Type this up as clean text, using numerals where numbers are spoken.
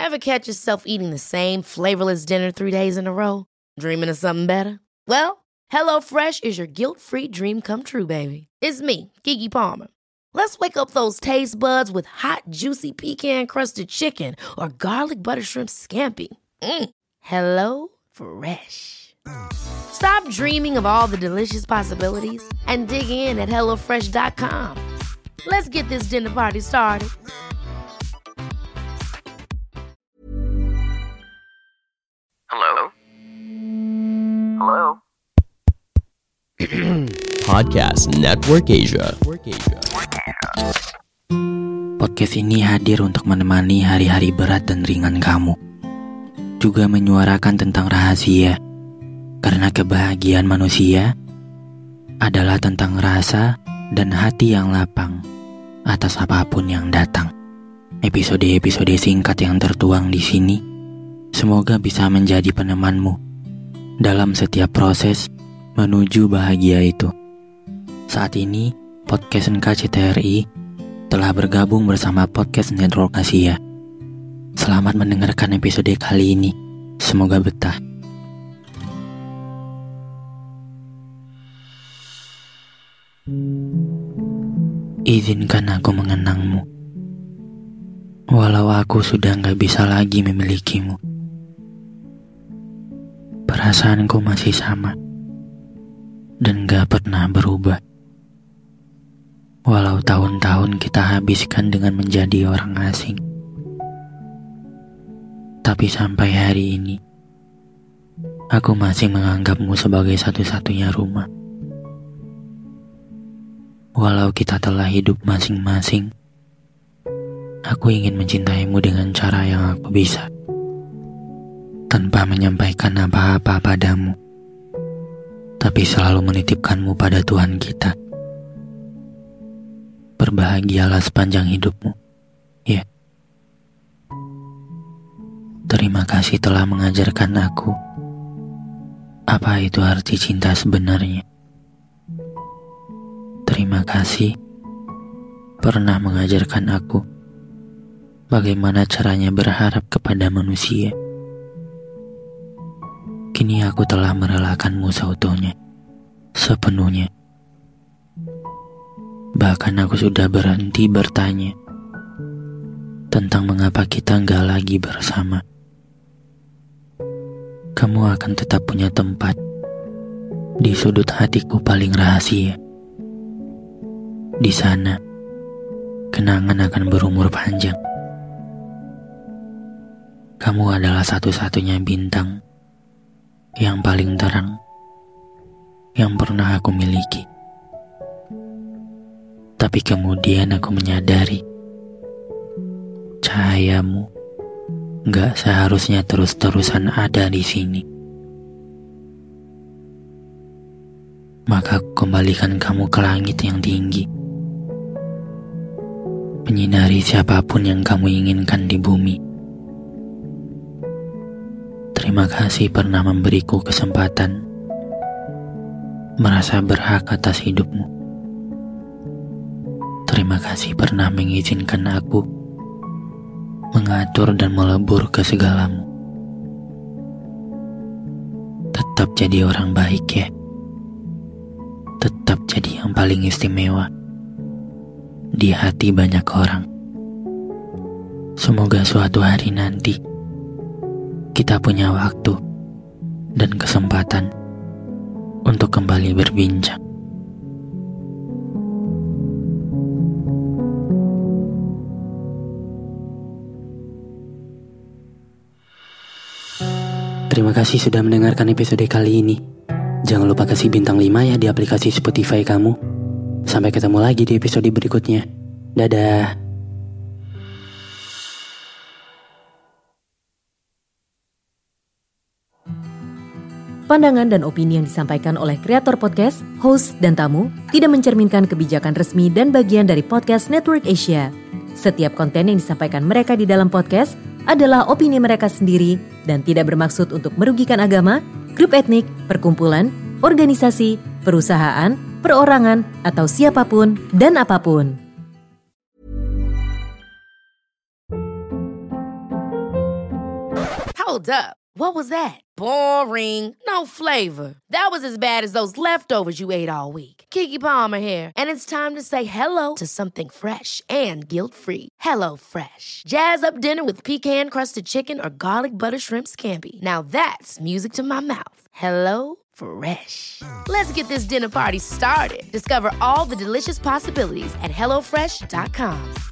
Ever catch yourself eating the same flavorless dinner 3 days in a row? Dreaming of something better? Well, HelloFresh is your guilt-free dream come true, baby. It's me, Keke Palmer. Let's wake up those taste buds with hot, juicy pecan-crusted chicken or garlic butter shrimp scampi. Hello Fresh. Stop dreaming of all the delicious possibilities and dig in at HelloFresh.com. Let's get this dinner party started. Hello? Hello? Podcast Network Asia. Podcast ini hadir untuk menemani hari-hari berat dan ringan kamu. Juga menyuarakan tentang rahasia. Karena kebahagiaan manusia adalah tentang rasa dan hati yang lapang atas apapun yang datang. Episode-episode singkat yang tertuang di sini semoga bisa menjadi penemanmu dalam setiap proses menuju bahagia itu. Saat ini, Podcast NKCTRI telah bergabung bersama Podcast Network Asia. Selamat mendengarkan episode kali ini. Semoga betah. Izinkan aku mengenangmu, walau aku sudah gak bisa lagi memilikimu. Perasaanku masih sama dan gak pernah berubah. Walau tahun-tahun kita habiskan dengan menjadi orang asing. Tapi sampai hari ini, aku masih menganggapmu sebagai satu-satunya rumah. Walau kita telah hidup masing-masing, aku ingin mencintaimu dengan cara yang aku bisa, tanpa menyampaikan apa-apa padamu, tapi selalu menitipkanmu pada Tuhan kita. Berbahagialah sepanjang hidupmu, ya. Terima kasih telah mengajarkan aku apa itu arti cinta sebenarnya. Terima kasih pernah mengajarkan aku bagaimana caranya berharap kepada manusia. Kini aku telah merelakanmu seutuhnya, sepenuhnya. Bahkan aku sudah berhenti bertanya tentang mengapa kita gak lagi bersama. Kamu akan tetap punya tempat di sudut hatiku paling rahasia. Di sana, kenangan akan berumur panjang. Kamu adalah satu-satunya bintang yang paling terang yang pernah aku miliki. Tapi kemudian aku menyadari cahayamu gak seharusnya terus-terusan ada di sini. Maka aku kembalikan kamu ke langit yang tinggi, menyinari siapapun yang kamu inginkan di bumi. Terima kasih pernah memberiku kesempatan merasa berhak atas hidupmu. Terima kasih pernah mengizinkan aku mengatur dan melebur ke segalamu. Tetap jadi orang baik ya. Tetap jadi yang paling istimewa di hati banyak orang. Semoga suatu hari nanti kita punya waktu dan kesempatan untuk kembali berbincang. Terima kasih sudah mendengarkan episode kali ini. Jangan lupa kasih bintang 5 ya di aplikasi Spotify kamu. Sampai ketemu lagi di episode berikutnya. Dadah. Pandangan dan opini yang disampaikan oleh kreator podcast, host, dan tamu tidak mencerminkan kebijakan resmi dan bagian dari Podcast Network Asia. Setiap konten yang disampaikan mereka di dalam podcast adalah opini mereka sendiri dan tidak bermaksud untuk merugikan agama, grup etnik, perkumpulan, organisasi, perusahaan, perorangan, atau siapapun dan apapun. Hold up. What was that? Boring. No flavor. That was as bad as those leftovers you ate all week. Keke Palmer here, and it's time to say hello to something fresh and guilt-free. Hello Fresh. Jazz up dinner with pecan-crusted chicken or garlic butter shrimp scampi. Now that's music to my mouth. Hello Fresh. Let's get this dinner party started. Discover all the delicious possibilities at hellofresh.com.